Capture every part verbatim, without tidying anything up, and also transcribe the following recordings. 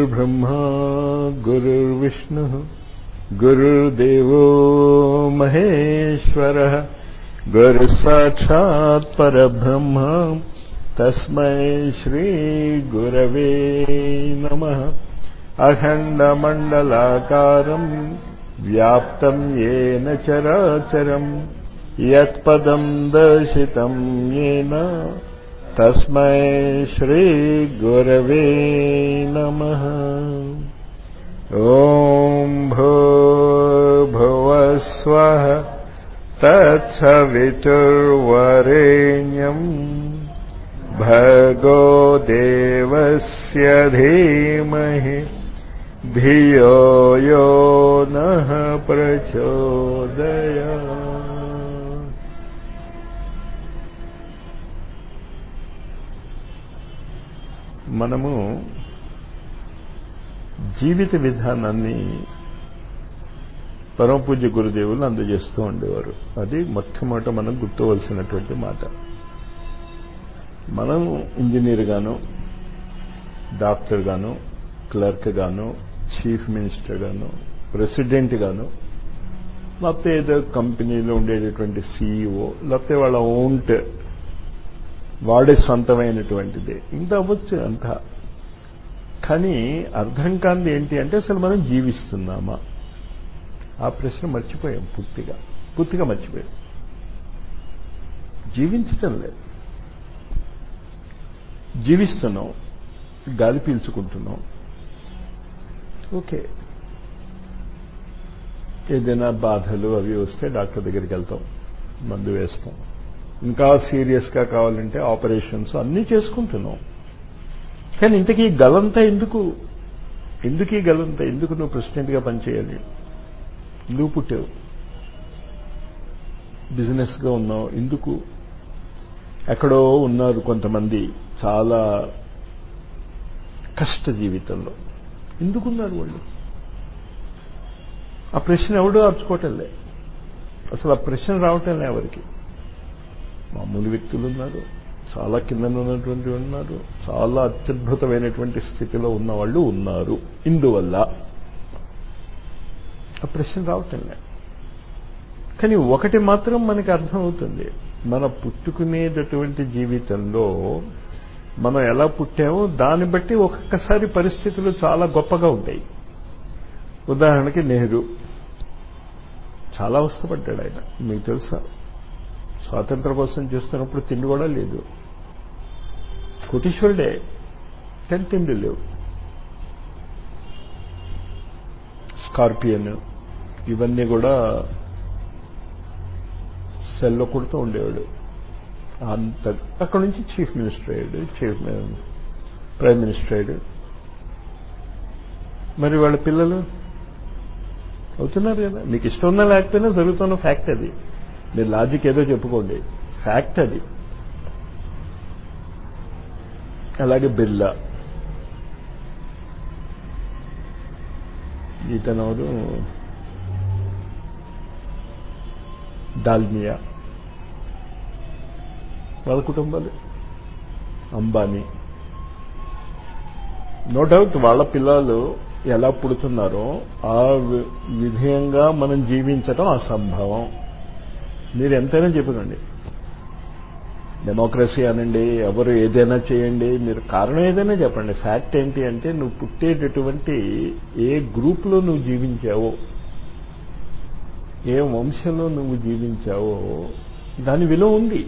गुरुर्ब्रह्मा गुरुर्विष्णुः गुरुर्देवो महेश्वरः गुरुसाक्षात् परब्रह्म तस्मै श्रीगुरवे नमः। अखण्डमण्डलाकारं व्याप्तं येन चराचरं यत्पदं दर्शितं येन तस्मै श्रीगुरवे नमः। ॐ भूर्भुवः स्वः तत्सवितुर्वरेण्यं भर्गो देवस्य धीमहि धियो यो नः प्रचोदयात्। మనము జీవిత విధానాన్ని పరమ పూజ్య గురుదేవులు అందజేస్తూ ఉండేవారు. అది మొట్టమొదట మనం గుర్తువలసినటువంటి మాట. మనం ఇంజనీర్ గాను, డాక్టర్ గాను, క్లర్క్ గాను, చీఫ్ మినిస్టర్ గాను, ప్రెసిడెంట్ గాను, లేకపోతే ఏదో కంపెనీలో ఉండేటటువంటి సీఈఓ, లేకపోతే వాళ్ళ ఓన్ట్ వాడే సొంతమైనటువంటిది ఇంత అవ్వచ్చు అంత. కానీ అర్థం కానిది ఏంటి అంటే అసలు మనం జీవిస్తున్నామా? ఆ ప్రశ్న మర్చిపోయాం. పూర్తిగా పూర్తిగా మర్చిపోయాం. జీవించటం లేదు. జీవిస్తున్నాం, గాలి పీల్చుకుంటున్నాం, ఓకే. ఏదైనా బాధలు అవి వస్తే డాక్టర్ దగ్గరికి వెళ్తాం, మందు వేస్తాం. ఇంకా సీరియస్గా కావాలంటే ఆపరేషన్స్ అన్నీ చేసుకుంటున్నాం. కానీ ఇంతకీ గలంతా ఎందుకు? ఎందుకు ఈ గలంతా? ఎందుకు నువ్వు ప్రెసిడెంట్గా పనిచేయాలి? ఎందుకు పుట్టావు? బిజినెస్గా ఉన్నావు ఎందుకు? ఎక్కడో ఉన్నారు కొంతమంది చాలా కష్ట జీవితంలో. ఎందుకున్నారు వాళ్ళు? ఆ ప్రశ్న ఎవడో అర్చుకోవటంలే. అసలు ఆ ప్రశ్న రావటంలే ఎవరికి. మామూలు వ్యక్తులు ఉన్నారు, చాలా కింద ఉన్నటువంటి ఉన్నారు, చాలా అత్యద్భుతమైనటువంటి స్థితిలో ఉన్న వాళ్ళు ఉన్నారు. ఇందువల్ల ఆ ప్రశ్న రావటంలే. కానీ ఒకటి మాత్రం మనకి అర్థమవుతుంది, మన పుట్టుకునేటటువంటి జీవితంలో మనం ఎలా పుట్టామో దాన్ని బట్టి ఒక్కొక్కసారి పరిస్థితులు చాలా గొప్పగా ఉంటాయి. ఉదాహరణకి నెహ్రూ చాలా అవస్థపడ్డాడు. ఆయన మీకు తెలుసా, స్వాతంత్ర కోసం చేస్తున్నప్పుడు తిండి కూడా లేదు. కోటీశ్వరుడే, కానీ తిండి లేవు. స్కార్పియన్ ఇవన్నీ కూడా సెల్లో కొడుతూ ఉండేవాడు. అంత అక్కడి నుంచి చీఫ్ మినిస్టర్ అయ్యాడు, చీఫ్ ప్రైమ్ మినిస్టర్ అయ్యాడు. మరి వాళ్ళ పిల్లలు అవుతున్నారు కదా. మీకు ఇష్టం ఉన్నా లేకపోయినా జరుగుతున్న ఫ్యాక్ట్ అది. మీరు లాజిక్ ఏదో చెప్పుకోండి, ఫ్యాక్ట్ అది. అలాగే బిర్లా, ఈతనవరు దాల్మియా, వాళ్ళ కుటుంబాలు, అంబానీ. నో డౌట్ వాళ్ళ పిల్లలు ఎలా పుడుతున్నారో ఆ విధంగా మనం జీవించడం అసంభవం. మీరు ఎంతైనా చెప్పుకోండి, డెమోక్రసీ అనండి, ఎవరు ఏదైనా చేయండి, మీరు కారణం ఏదైనా చెప్పండి. ఫ్యాక్ట్ ఏంటి అంటే నువ్వు పుట్టేటటువంటి ఏ గ్రూప్లో నువ్వు జీవించావో, ఏ వంశంలో నువ్వు జీవించావో దాని విలువ ఉంది.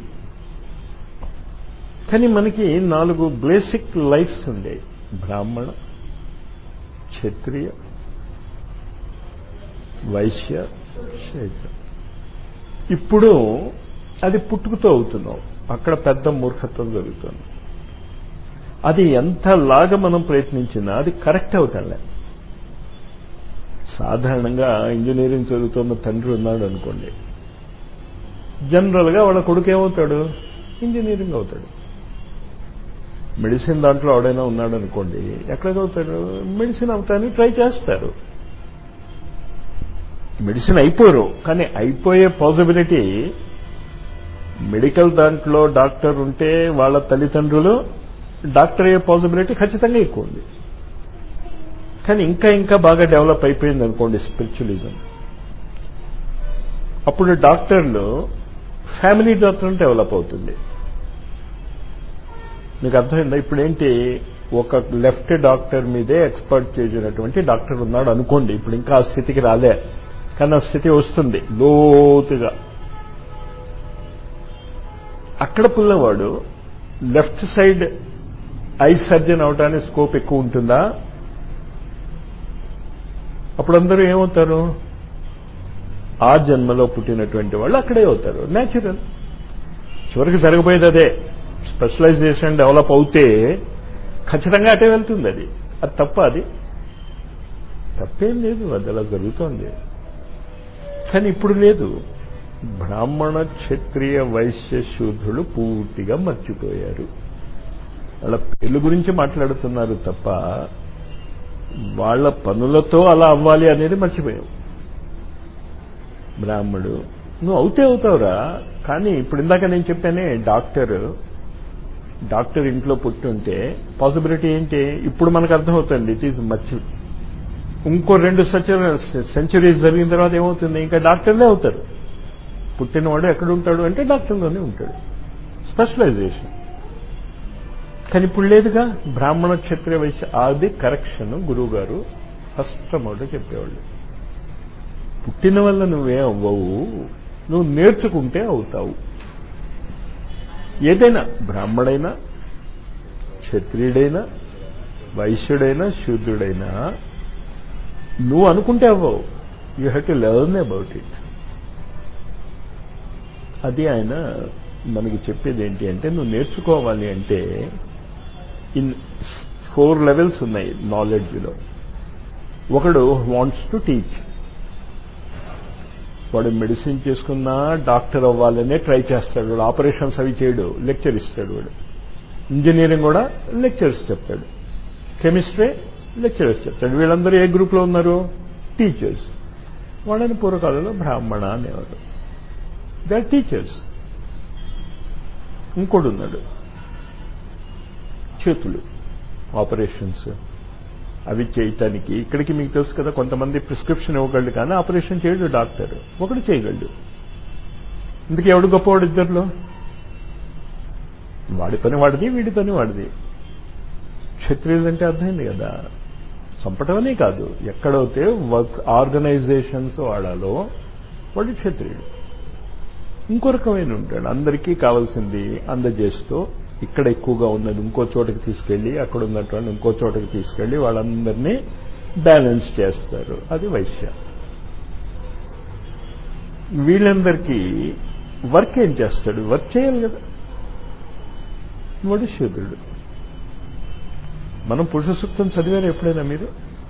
కానీ మనకి నాలుగు బేసిక్ లైఫ్స్ ఉండే, బ్రాహ్మణ, క్షత్రియ, వైశ్య, శైత్ర. ఇప్పుడు అది పుట్టుకుతో అవుతున్నాం. అక్కడ పెద్ద మూర్ఖత్వం జరుగుతుంది. అది ఎంతలాగా మనం ప్రయత్నించినా అది కరెక్ట్ అవుతాలే. సాధారణంగా ఇంజనీరింగ్ చదువుతున్న తండ్రి ఉన్నాడు అనుకోండి, జనరల్గా వాళ్ళ కొడుకు ఏమవుతాడు? ఇంజనీరింగ్ అవుతాడు. మెడిసిన్ దాంట్లో ఎవడైనా ఉన్నాడు అనుకోండి, ఎక్కడికి అవుతాడు? మెడిసిన్ అవుతానికి ట్రై చేస్తారు. మెడిసిన్ అయిపోరు, కానీ అయిపోయే పాసిబిలిటీ మెడికల్ దాంట్లో డాక్టర్ ఉంటే వాళ్ళ తల్లిదండ్రులు డాక్టర్ అయ్యే పాసిబిలిటీ ఖచ్చితంగా ఎక్కువ ఉంది. కానీ ఇంకా ఇంకా బాగా డెవలప్ అయిపోయింది అనుకోండి స్పిరిచువలిజం. అప్పుడు డాక్టర్లు ఫ్యామిలీ డాక్టర్ డెవలప్ అవుతుంది. మీకు అర్థమైందా? ఇప్పుడేంటి, ఒక లెఫ్ట్ డాక్టర్ మీదే ఎక్స్పర్ట్ చేసినటువంటి డాక్టర్ ఉన్నాడు అనుకోండి. ఇప్పుడు ఇంకా ఆ స్థితికి రాలే, కానీ ఆ స్థితి వస్తుంది లోతుగా. అక్కడ పుల్లవాడు లెఫ్ట్ సైడ్ ఐ సర్జన్ అవడానికి స్కోప్ ఎక్కువ ఉంటుందా? అప్పుడు అందరూ ఏమవుతారు? ఆ జన్మలో పుట్టినటువంటి వాళ్ళు అక్కడే అవుతారు. న్యాచురల్. చివరికి జరగబోయేది అదే. స్పెషలైజేషన్ డెవలప్ అవుతే ఖచ్చితంగా అటే వెళ్తుంది. అది అది తప్ప, అది తప్పేం లేదు, అది అలా జరుగుతోంది. కానీ ఇప్పుడు లేదు. బ్రాహ్మణ, క్షత్రియ, వైశ్య, శూద్రులు పూర్తిగా మర్చిపోయారు. వాళ్ళ పేర్ల గురించి మాట్లాడుతున్నారు తప్ప వాళ్ళ పనులతో అలా అవ్వాలి అనేది మర్చిపోయావు. బ్రాహ్మడు నువ్వు అవుతే అవుతావురా. కానీ ఇప్పుడు ఇందాక నేను చెప్పానే, డాక్టర్ డాక్టర్ ఇంట్లో పుట్టుంటే పాసిబిలిటీ ఏంటి? ఇప్పుడు మనకు అర్థమవుతుంది. ఇట్ ఈజ్ మర్చి ఇంకో రెండు సెంచరీస్ జరిగిన తర్వాత ఏమవుతుంది? ఇంకా డాక్టర్లే అవుతారు. పుట్టినవాడు ఎక్కడుంటాడు అంటే డాక్టర్లోనే ఉంటాడు. స్పెషలైజేషన్. కానీ ఇప్పుడు లేదుగా. బ్రాహ్మణ, క్షత్రియ, వైశ్య, అది కరెక్షన్ గురువు గారు ఫస్ట్ మొదట చెప్పేవాళ్ళు. పుట్టిన వల్ల నువ్వే అవ్వవు, నువ్వు నేర్చుకుంటే అవుతావు. ఏదైనా, బ్రాహ్మడైనా, క్షత్రియుడైనా, వైశ్యుడైనా, శూద్రుడైనా నువ్వు అనుకుంటే అవ్వవు. You have to learn about it. అది ఆయన మనకి చెప్పేది ఏంటి అంటే, నువ్వు నేర్చుకోవాలి అంటే ఇన్ ఫోర్ లెవెల్స్ ఉన్నాయి నాలెడ్జ్లో. ఒకడు వాంట్స్ టు టీచ్. వాడు మెడిసిన్ చేసుకున్నా డాక్టర్ అవ్వాలనే ట్రై చేస్తాడు. వాడు ఆపరేషన్స్ అవి చేయడు, లెక్చర్ ఇస్తాడు. వాడు ఇంజనీరింగ్ కూడా లెక్చర్స్ చెప్తాడు. కెమిస్ట్రీ లెక్చరర్స్ చెప్తాడు. వీళ్ళందరూ ఏ గ్రూప్లో ఉన్నారు? టీచర్స్. వాళ్ళని పూర్వకాలంలో బ్రాహ్మణ అనేవారు. They are teachers. ఇంకోడు ఉన్నాడు, చేతులు, ఆపరేషన్స్ అవి చేయటానికి. ఇక్కడికి మీకు తెలుసు కదా, కొంతమంది ప్రిస్క్రిప్షన్ ఇవ్వగలడు కానీ ఆపరేషన్ చేయడు డాక్టర్. ఒకడు చేయగలడు. ఇందుకు ఎవడు గొప్పవాడు? ఇద్దరిలో వాడి పని వాడిది, వీడి పని వాడిది. క్షత్రియులు అంటే అర్థమైంది కదా, చంపటమనే కాదు, ఎక్కడైతే వర్క్ ఆర్గనైజేషన్స్ వాడాలో వాడు క్షత్రియుడు. ఇంకో రకమైన ఉంటాడు, అందరికీ కావాల్సింది అందజేస్తూ ఇక్కడ ఎక్కువగా ఉన్నది ఇంకో చోటకి తీసుకెళ్లి, అక్కడ ఉన్నటువంటి ఇంకో చోటకి తీసుకెళ్లి వాళ్ళందరినీ బ్యాలెన్స్ చేస్తారు. అది వైశ్య. వీళ్ళందరికీ వర్క్ ఏం చేస్తాడు? వర్క్ చేయాలి కదా, వాడు శూద్రుడు. మనం పురుష సూక్తం చదివారా ఎప్పుడైనా? మీరు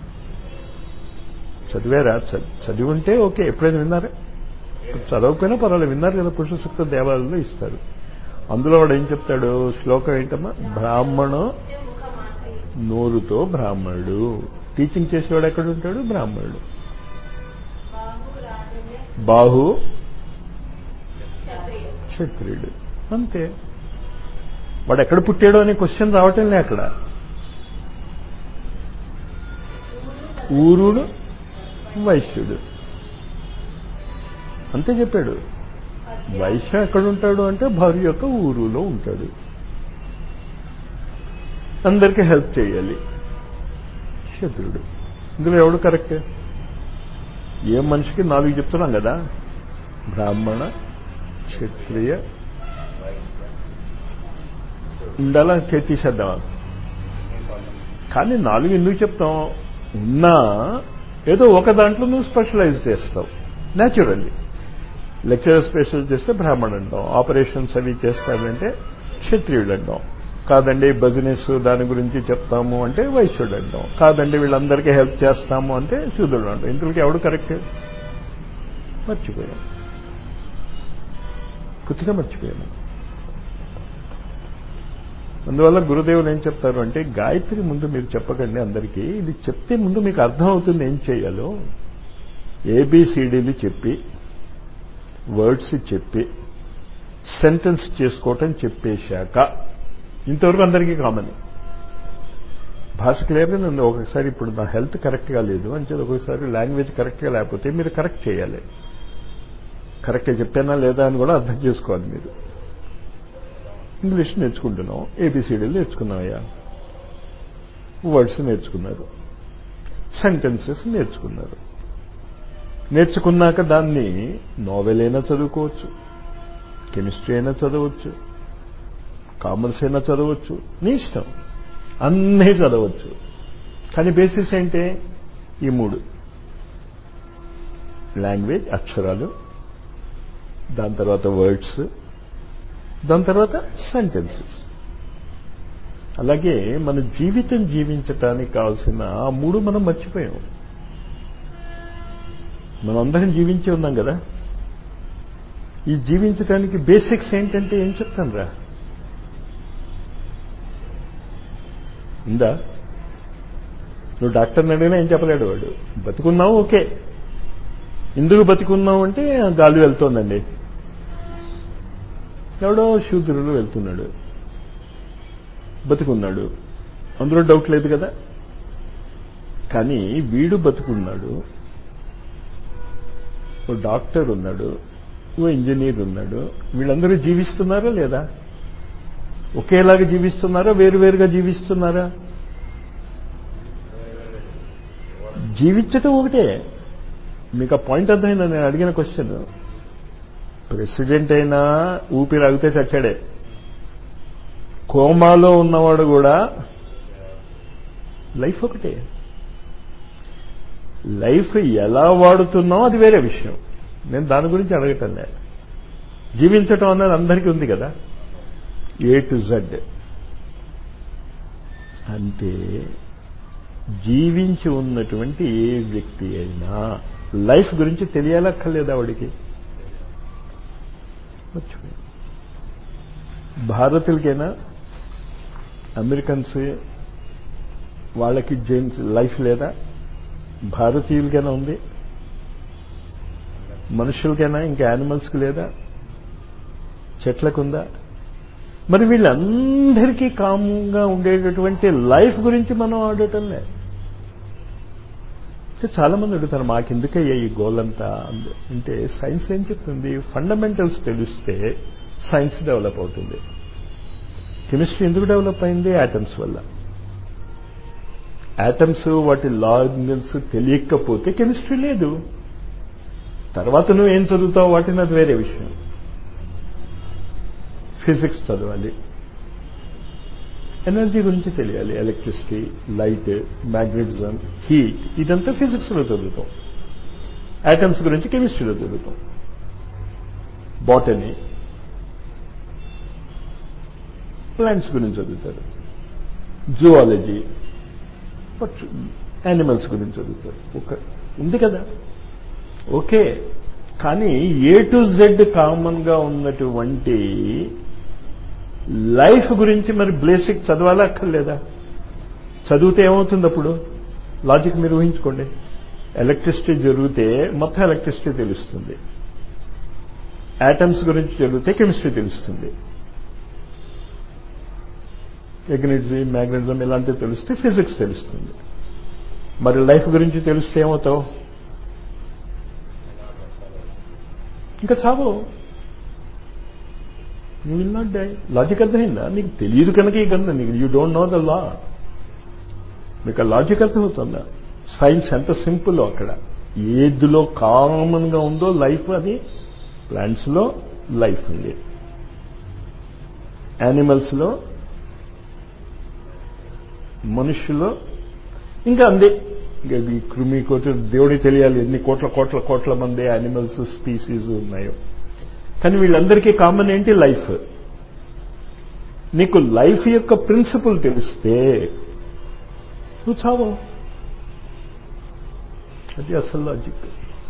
చదివారా? చదివి ఉంటే ఓకే. ఎప్పుడైనా విన్నారా? చదవకపోయినా పర్వాలేదు, విన్నారు కదా. పురుష సూక్తం దేవాలయంలో ఇస్తారు. అందులో వాడు ఏం చెప్తాడు? శ్లోకం ఏంటమ్మా? బ్రాహ్మణ నోరుతో బ్రాహ్మణుడు. టీచింగ్ చేసేవాడు ఎక్కడ ఉంటాడు? బ్రాహ్మణుడు. బాహు క్షత్రియుడు. అంతే. వాడు ఎక్కడ పుట్టాడో అనే క్వశ్చన్ రావటం లే అక్కడ. ఊరుడు వైశ్యుడు అంతే చెప్పాడు. వైశ్య ఎక్కడుంటాడు అంటే భార్య యొక్క ఊరులో ఉంటాడు. అందరికీ హెల్ప్ చేయాలి. క్షత్రుడు. ఇందులో ఎవడు కరెక్ట్? ఏ మనిషికి నాలుగు చెప్తున్నాం కదా, బ్రాహ్మణ, క్షత్రియ, ఇందలా తీసేద్దామా? కానీ నాలుగు ఎందుకు చెప్తాం? ఉన్నా ఏదో ఒక దాంట్లో నువ్వు స్పెషలైజ్ చేస్తావు న్యాచురల్లీ. లెక్చరర్ స్పెషల్ చేస్తే బ్రాహ్మణుడు అంటాం, ఆపరేషన్స్ అవి చేస్తాడంటే క్షత్రియుడు అంటాం. కాదండి బిజినెస్ దాని గురించి చెప్తాము అంటే వైశ్యుడు అంటాం. కాదండి వీళ్ళందరికీ హెల్ప్ చేస్తాము అంటే శూద్రుడు అంటాం. ఇంతలోకి ఎవడు కరెక్ట్? మర్చిపోయాం, పూర్తిగా మర్చిపోయాము. అందువల్ల గురుదేవులు ఏం చెప్తారు అంటే, గాయత్రి ముందు మీరు చెప్పకండి అందరికీ, ఇది చెప్తే ముందు మీకు అర్థం అవుతుంది ఏం చేయాలో. ఏబిసిడీలు చెప్పి, వర్డ్స్ చెప్పి, సెంటెన్స్ చేసుకోవటం చెప్పేశాక, ఇంతవరకు అందరికీ కామన్. భాష క్లియర్గానే ఉంది. ఒకసారి ఇప్పుడు నా హెల్త్ కరెక్ట్గా లేదు అని చెప్పి ఒకసారి లాంగ్వేజ్ కరెక్ట్గా లేకపోతే మీరు కరెక్ట్ చేయాలి. కరెక్ట్గా చెప్పానా లేదా అని కూడా అర్థం చేసుకోవాలి. మీరు ఇంగ్లీష్ నేర్చుకుంటున్నాం, ఏబిసిడీలు నేర్చుకున్నామయ్యా, వర్డ్స్ నేర్చుకున్నారు, సెంటెన్సెస్ నేర్చుకున్నారు. నేర్చుకున్నాక దాన్ని నోవెల్ అయినా చదువుకోవచ్చు, కెమిస్ట్రీ అయినా చదవచ్చు, కామర్స్ అయినా చదవచ్చు, నీ ఇష్టం, అన్నీ చదవచ్చు. కానీ బేసిస్ ఏంటి? ఈ మూడు: లాంగ్వేజ్ అక్షరాలు, దాని తర్వాత వర్డ్స్, దాని తర్వాత సెంటెన్సెస్. అలాగే మన జీవితం జీవించటానికి కావాల్సిన ఆ మూడు మనం మర్చిపోయాం. మనం అందరం జీవించి ఉన్నాం కదా. ఈ జీవించడానికి బేసిక్స్ ఏంటంటే ఏం చెప్తాను రా ఉందా? నువ్వు డాక్టర్ని అడిగినా ఏం చెప్పలేడు వాడు. బతుకున్నావు, ఓకే. ఎందుకు బతుకున్నావు అంటే గాలి వెళ్తోందండి, ఎవడో శూద్రుడు వెళ్తున్నాడు, బతుకున్నాడు, అందులో డౌట్ లేదు కదా. కానీ వీడు బతుకున్నాడు, ఓ డాక్టర్ ఉన్నాడు, ఓ ఇంజనీర్ ఉన్నాడు. వీళ్ళందరూ జీవిస్తున్నారా లేదా? ఒకేలాగా జీవిస్తున్నారా, వేరువేరుగా జీవిస్తున్నారా? జీవించటం ఒకటే. మీకు ఆ పాయింట్ అర్థమైందా నేను అడిగిన క్వశ్చన్? ప్రెసిడెంట్ అయినా ఊపిరి ఆగితే చచ్చాడే. కోమాలో ఉన్నవాడు కూడా లైఫ్ ఒకటే. లైఫ్ ఎలా వాడుతున్నావు అది వేరే విషయం. నేను దాని గురించి అడగటం లేదు. జీవించటం అన్నది అందరికీ ఉంది కదా, ఏ టు జెడ్. అంటే జీవించి ఉన్నటువంటి ఏ వ్యక్తి అయినా లైఫ్ గురించి తెలియాలక్కర్లేదా వాడికి? మర్చిపోయి భారతీయులకైనా అమెరికన్స్ వాళ్ళకి జేమ్స్ లైఫ్ లేదా? భారతీయులకైనా ఉంది. మనుషులకైనా ఇంకా యానిమల్స్కి లేదా? చెట్లకుందా? మరి వీళ్ళందరికీ కామ్గా ఉండేటటువంటి లైఫ్ గురించి మనం ఆడటం లేదు. చాలా మంది అడుగుతారు మాకెందుకయ్యా ఈ గోల్ అంతా అంటే, సైన్స్ ఏం చెప్తుంది? ఫండమెంటల్స్ తెలిస్తే సైన్స్ డెవలప్ అవుతుంది. కెమిస్ట్రీ ఎందుకు డెవలప్ అయింది? యాటమ్స్ వల్ల. యాటమ్స్ వాటి లాస్ తెలియకపోతే కెమిస్ట్రీ లేదు. తర్వాత నువ్వు ఏం చదువుతావు వాటిని అది వేరే విషయం. ఫిజిక్స్ చదవాలి, ఎనర్జీ గురించి తెలియాలి, ఎలక్ట్రిసిటీ, లైట్, మ్యాగ్నెటిజం, హీట్, ఇదంతా ఫిజిక్స్లో చదువుతాం. యాటమ్స్ గురించి కెమిస్ట్రీలో చదువుతాం. బాటనీ, ప్లాంట్స్ గురించి చదువుతారు. జువాలజీ, యానిమల్స్ గురించి చదువుతారు. ఒక ఉంది కదా, ఓకే. కానీ ఏ టు జెడ్ కామన్గా ఉన్నటువంటి లైఫ్ గురించి మరి బేసిక్ చదవాలా అక్కర్లేదా? చదివితే ఏమవుతుంది అప్పుడు? లాజిక్ మీరు ఊహించుకోండి. ఎలక్ట్రిసిటీ జరిగితే మొత్తం ఎలక్ట్రిసిటీ తెలుస్తుంది. యాటమ్స్ గురించి జరిగితే కెమిస్ట్రీ తెలుస్తుంది. ఎనర్జీ, మ్యాగ్నెటిజం ఇలాంటివి తెలిస్తే ఫిజిక్స్ తెలుస్తుంది. మరి లైఫ్ గురించి తెలిస్తే ఏమవుతావు? ఇంకా చావు. You will not die. Logic అర్థమైందా? నీకు తెలియదు కనుక ఈ గంద నీకు you don't know the law. మీకు ఆ లాజిక్ అర్థమవుతుందా? సైన్స్ ఎంత సింపుల్. అక్కడ ఏదిలో కామన్గా ఉందో లైఫ్, అది ప్లాంట్స్లో లైఫ్ ఉంది, యానిమల్స్లో, మనుషులో ఇంకా అందే. ఇంకా ఈ కృమి కోటి దేవుడికి తెలియాలి ఎన్ని కోట్ల కోట్ల కోట్ల మంది యానిమల్స్ స్పీసీస్ ఉన్నాయో. కానీ వీళ్ళందరికీ కామన్ ఏంటి? లైఫ్. నీకు లైఫ్ యొక్క ప్రిన్సిపల్ తెలిస్తే నువ్వు చావు. అది అసలు లాజిక్.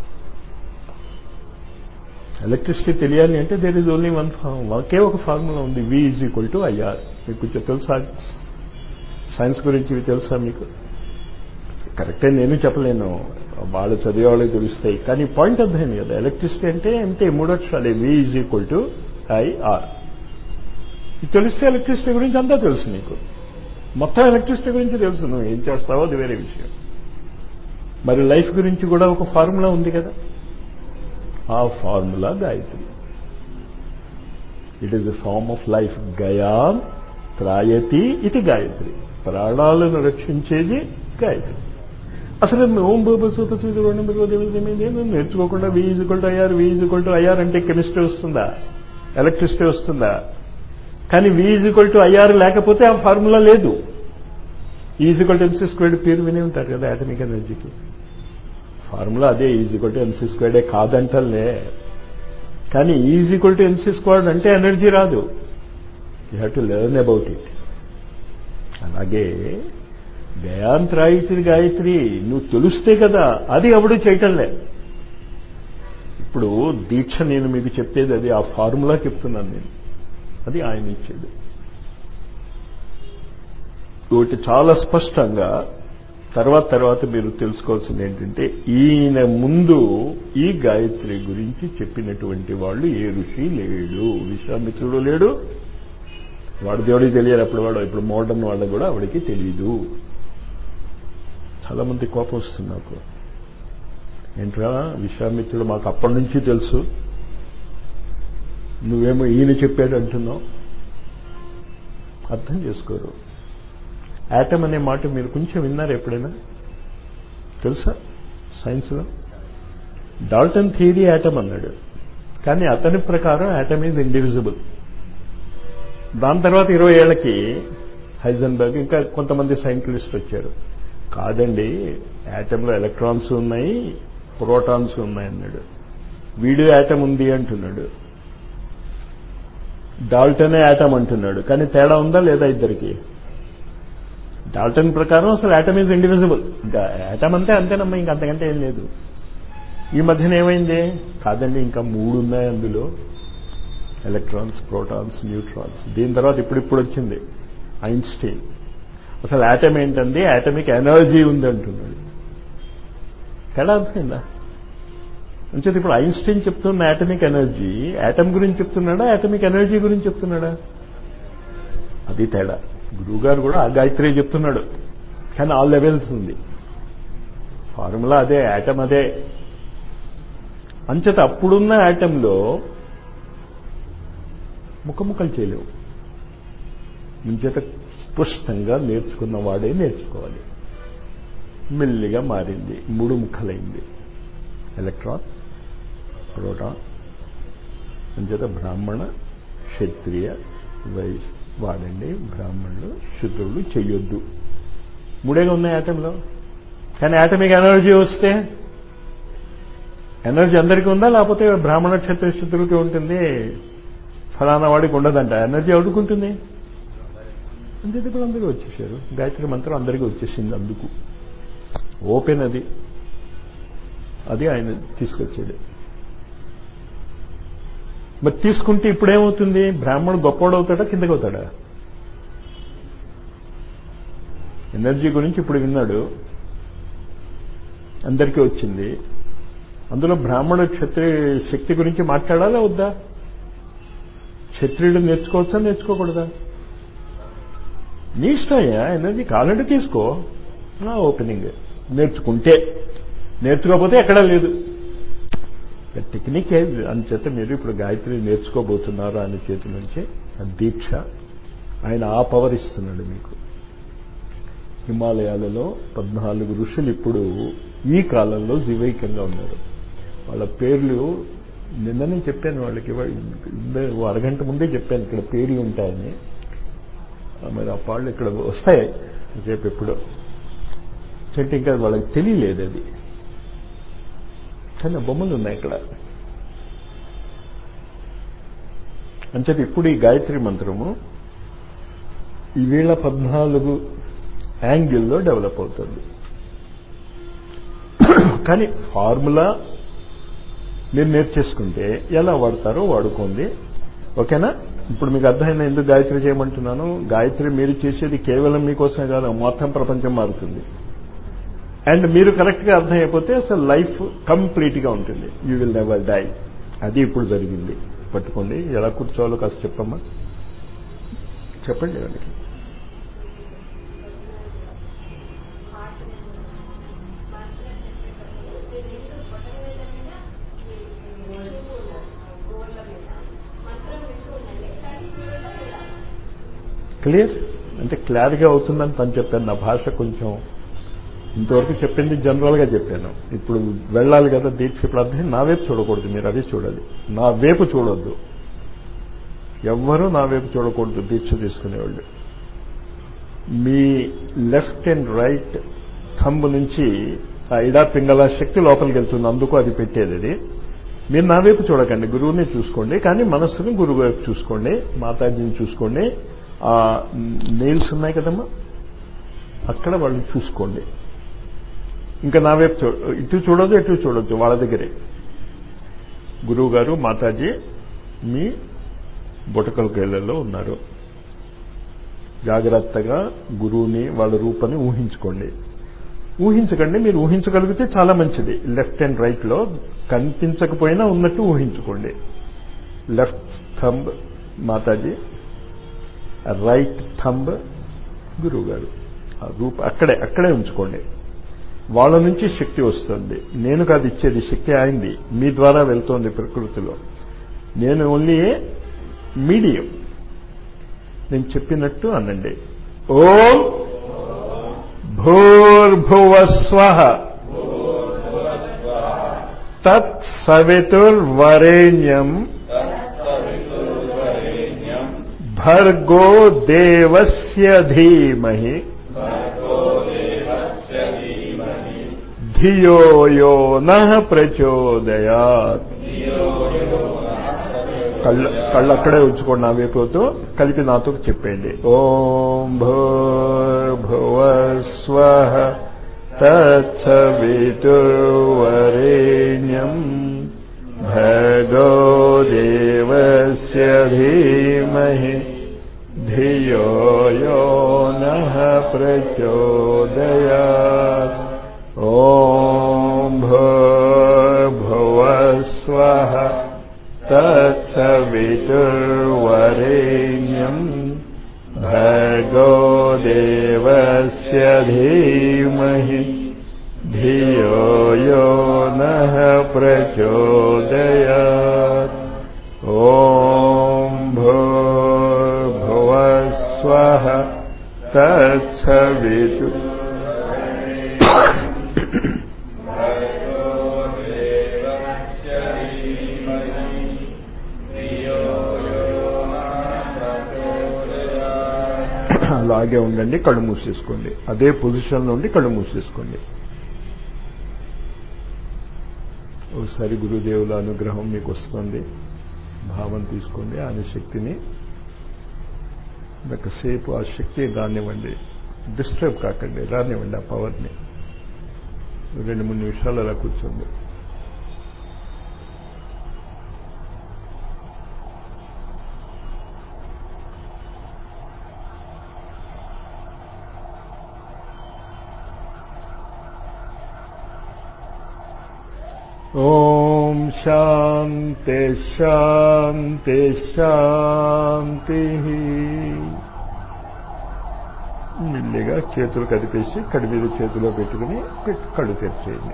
ఎలక్ట్రిసిటీ తెలియాలి అంటే there is only one form. ఒకే ఒక ఫార్ములా ఉంది, V is equal to IR. మీకు తెలుసా? సైన్స్ గురించి ఇవి తెలుసా మీకు? కరెక్టే, నేను చెప్పలేను, వాళ్ళు చదివే వాళ్ళకి తెలుస్తాయి. కానీ పాయింట్ అర్థమైంది కదా. ఎలక్ట్రిసిటీ అంటే అంతే, మూడు అక్షరాలే, V is equal to IR. ఇది తెలిస్తే ఎలక్ట్రిసిటీ గురించి అంతా తెలుసు నీకు. మొత్తం ఎలక్ట్రిసిటీ గురించి తెలుసు, నువ్వు ఏం చేస్తావో అది వేరే విషయం. మరి లైఫ్ గురించి కూడా ఒక ఫార్ములా ఉంది కదా, ఆ formula Gayatri. It is a form of life. గయాం త్రాయతి ఇది గాయత్రి. ప్రాణాలను రక్షించేది గాయత్రి. అసలు ఓం భూపసూత నేర్చుకోకుండా V is equal to IR, V is equal to IR అంటే కెమిస్ట్రీ వస్తుందా, ఎలక్ట్రిసిటీ వస్తుందా? కానీ V is equal to IR లేకపోతే ఆ ఫార్ములా లేదు. Is equal to MC squared పేరు వినే ఉంటారు కదా యాటమిక్ ఎనర్జీకి. ఫార్ములా అదే, ఈజ్ ఈక్వల్ టు ఎంసీ స్క్వేర్డే కాదంటలే. కానీ is equal to MC squared అంటే ఎనర్జీ రాదు. You have to learn about it. అలాగే గయాంత్రాయితి గాయత్రి నువ్వు తెలుస్తే కదా, అది ఎవడు చేయటంలే. ఇప్పుడు దీక్ష నేను మీకు చెప్పేది అది, ఆ ఫార్ములా చెప్తున్నాను నేను, అది ఆయన ఇచ్చాడు. ఒకటి చాలా స్పష్టంగా తర్వాత తర్వాత మీరు తెలుసుకోవాల్సింది ఏంటంటే, ఈయన ముందు ఈ గాయత్రి గురించి చెప్పినటువంటి వాళ్ళు ఏ ఋషి లేడు. విశ్వామిత్రుడు లేడు, వాడు దేవుడికి తెలియదు అప్పుడు. వాడు ఇప్పుడు మోడర్న్ వాళ్ళకు కూడా వాడికి తెలియదు. చాలా మంది కోపం వస్తుంది నాకు, ఏంట్రా విశ్వామిత్రుడు మాకు అప్పటి నుంచి తెలుసు, నువ్వేమో ఈయన చెప్పాడు అంటున్నావు. అర్థం చేసుకోరు. యాటమ్ అనే మాట మీరు కొంచెం విన్నారు ఎప్పుడైనా? తెలుసా సైన్స్లో? డాల్టన్ థియరీ యాటమ్ అన్నాడు, కానీ అతని ప్రకారం యాటమ్ ఈజ్ ఇండివిజిబుల్. దాని తర్వాత ఇరవై ఏళ్లకి హైజెన్బర్గ్ ఇంకా కొంతమంది సైంటిస్టులు వచ్చారు, కాదండి యాటంలో ఎలక్ట్రాన్స్ ఉన్నాయి, ప్రోటాన్స్ ఉన్నాయి అన్నాడు. వీడియో యాటమ్ ఉంది అంటున్నాడు, డాల్టనే యాటమ్ అంటున్నాడు. కానీ తేడా ఉందా లేదా ఇద్దరికి? డాల్టన్ ప్రకారం అసలు యాటమ్ ఈజ్ ఇండివిజిబుల్. ఇంకా యాటమ్ అంటే అంతేనమ్మా, ఇంకా అంతకంటే ఏం లేదు. ఈ మధ్యన ఏమైంది? కాదండి ఇంకా మూడు ఉన్నాయి అందులో, ఎలక్ట్రాన్స్, ప్రోటాన్స్, న్యూట్రాన్స్. దీని తర్వాత ఇప్పుడిప్పుడు వచ్చింది ఐన్స్టీన్, అసలు యాటమ్ ఏంటంది, యాటమిక్ ఎనర్జీ ఉంది అంటున్నాడు. తేడా అర్థమైందా? అంచేది ఇప్పుడు ఐన్స్టీన్ చెప్తున్న యాటమిక్ ఎనర్జీ యాటమ్ గురించి చెప్తున్నాడా, యాటమిక్ ఎనర్జీ గురించి చెప్తున్నాడా? అది తేడా. గురువుగారు కూడా ఆ గాయత్రి చెప్తున్నాడు, కానీ ఆల్ లెవెల్స్ ఉంది. ఫార్ములా అదే, యాటమ్ అదే. అంచేత అప్పుడున్న యాటంలో ముఖముఖలు చేయలేవు. అంచేత స్పష్టంగా నేర్చుకున్న వాడే నేర్చుకోవాలి. మెల్లిగా మారింది, మూడు ముక్కలైంది, ఎలక్ట్రాన్, ప్రోటాన్. అంచేత బ్రాహ్మణ, క్షత్రియ, వైశ్య వాడండి, బ్రాహ్మణులు, శూద్రులు చెయ్యొద్దు. మూడేగా ఉన్నాయి యాటంలో. కానీ యాటమిక్ ఎనర్జీ వస్తే, ఎనర్జీ అందరికీ ఉందా, లేకపోతే బ్రాహ్మణ, క్షత్రియ, శూద్రులకి ఉంటుంది, ఫలానా వాడికి ఉండదంట. ఎనర్జీ అడుగుంటుంది. అంతే ఇప్పుడు అందరికీ వచ్చేసారు. గాయత్రి మంత్రం అందరికీ వచ్చేసింది. అందుకు ఓపెన్ అది, అది ఆయన తీసుకొచ్చాడు. మరి తీసుకుంటే ఇప్పుడేమవుతుంది? బ్రాహ్మణుడు గొప్పవాడు అవుతాడా, కిందకి అవుతాడా? ఎనర్జీ గురించి ఇప్పుడు విన్నాడు, అందరికీ వచ్చింది. అందులో బ్రాహ్మణుడు క్షత్రియ శక్తి గురించి మాట్లాడాలా వద్దా? క్షత్రియుడు నేర్చుకోవచ్చా, నేర్చుకోకూడదా? నీ ఇష్టమయ్యా. ఎనర్జీ కావాలంటే తీసుకో, నా ఓపెనింగ్. నేర్చుకుంటే, నేర్చుకోకపోతే ఎక్కడా లేదు. టెక్నిక్ అంచేత మీరు ఇప్పుడు గాయత్రి నేర్చుకోబోతున్నారు ఆయన చేతి నుంచి. దీక్ష ఆయన ఆ పవర్ ఇస్తున్నాడు మీకు. హిమాలయాలలో పద్నాలుగు ఋషులు ఇప్పుడు ఈ కాలంలో జీవైకంగా ఉన్నారు. వాళ్ళ పేర్లు నిన్ననే చెప్పాను వాళ్ళకి, అరగంట ముందే చెప్పాను ఇక్కడ పేర్లు ఉంటాయని. మరి ఆ పాళ్ళు ఇక్కడ వస్తాయి రేపు ఎప్పుడో. అంటే ఇంకా వాళ్ళకి తెలియలేదు అది, కానీ బొమ్మలు ఉన్నాయి ఇక్కడ. అంచేత ఇప్పుడు ఈ గాయత్రి మంత్రము ఈ వేళ పద్నాలుగు యాంగిల్లో డెవలప్ అవుతుంది. కానీ ఫార్ములా మీరు నేర్చేసుకుంటే ఎలా వాడతారో వాడుకోండి. ఓకేనా? ఇప్పుడు మీకు అర్థమైనా ఎందుకు గాయత్రి చేయమంటున్నాను. గాయత్రి మీరు చేసేది కేవలం మీకోసమే కాదు, మొత్తం ప్రపంచం మారుతుంది. అండ్ మీరు కరెక్ట్గా అర్థం అయిపోతే అసలు లైఫ్ కంప్లీట్గా ఉంటుంది. You will never die. అది ఇప్పుడు జరిగింది. పట్టుకోండి. ఎలా కూర్చోవాలో కాస్త చెప్పమ్మా, చెప్పండి వాళ్ళకి. క్లియర్ అంటే క్లియర్గా అవుతుందని తను చెప్పాను. నా భాష కొంచెం ఇంతవరకు చెప్పింది జనరల్గా చెప్పాను. ఇప్పుడు వెళ్ళాలి కదా దీక్ష ప్రార్థన. నా వైపు చూడకూడదు, మీరు అదే చూడాలి. నా వైపు చూడొద్దు, ఎవ్వరూ నా వైపు చూడకూడదు. దీక్ష తీసుకునేవాళ్ళు మీ లెఫ్ట్ అండ్ రైట్ థంబ్ నుంచి ఆ ఇడా పింగళ శక్తి లోపలికి వెళ్తుంది, అందుకు అది పెట్టేది. అది మీరు నా వైపు చూడకండి, గురువుని చూసుకోండి. కానీ మనస్సుని గురువు వైపు చూసుకోండి, మాతాజీని చూసుకోండి. ఆ నెయిల్స్ ఉన్నాయి కదమ్మా, అక్కడ వాళ్ళు చూసుకోండి. ఇంకా నా వైపు చూ ఇటు చూడొద్దు, ఎటు చూడొద్దు. వాళ్ళ దగ్గరే గురువు గారు మాతాజీ మీ బొటకల కేళ్లలో ఉన్నారు. జాగ్రత్తగా గురువుని వాళ్ళ రూపాన్ని ఊహించుకోండి. ఊహించకండి, మీరు ఊహించగలిగితే చాలా మంచిది. లెఫ్ట్ అండ్ రైట్ లో కనిపించకపోయినా ఉన్నట్టు ఊహించుకోండి. లెఫ్ట్ థంబ్ మాతాజీ, రైట్ థంబ్ గురువు గారు. ఆ రూప అక్కడే అక్కడే ఉంచుకోండి. వాళ్ళ నుంచి శక్తి వస్తుంది. నేను కాదు ఇచ్చేది, శక్తి అయింది మీ ద్వారా వెళ్తోంది ప్రకృతిలో. నేను ఓన్లీ మీడియం. నేను చెప్పినట్టు అనండి. ఓం భూర్భువస్వః తత్సవితుర్వరేణ్యం భర్గో దేవస్య ధీమహి ధియో యో నః ప్రచోదయాత్. కళ్ళు కళ్ళు అక్కడే ఉంచుకోండి, నా వైపుతో కలిపి నాతో చెప్పండి. ఓం భూర్భువస్వః తత్సవితుర్వరేణ్యం భర్గో దేవస్య ధీమహి ధియో యో నః ప్రచోదయాత్. ఓం భూర్భువస్వః తత్సవితుర్వరేణ్యం భర్గో దేవస్య ధీమహి ధియో యో నః ప్రచోదయాత్. ఓం భూర్భువస్వః తత్సవితు అలాగే ఉండండి. కళ్ళు మూసేసుకోండి, అదే పొజిషన్లో ఉండి కళ్ళు మూసేసుకోండి. ఒకసారి గురుదేవుల అనుగ్రహం మీకు వస్తుంది, భావం తీసుకోండి. ఆయన శక్తిని ఒకసేపు ఆ శక్తి రానివ్వండి, డిస్టర్బ్ కాకండి, రానివ్వండి ఆ పవర్ని. రెండు మూడు నిమిషాలు అలా కూర్చోండి. ఓం శాంతి శాంతి శాంతి. మెల్లిగా చేతులు కదిపేసి కడి మీద చేతిలో పెట్టుకుని కళ్ళు తెరిచేయండి.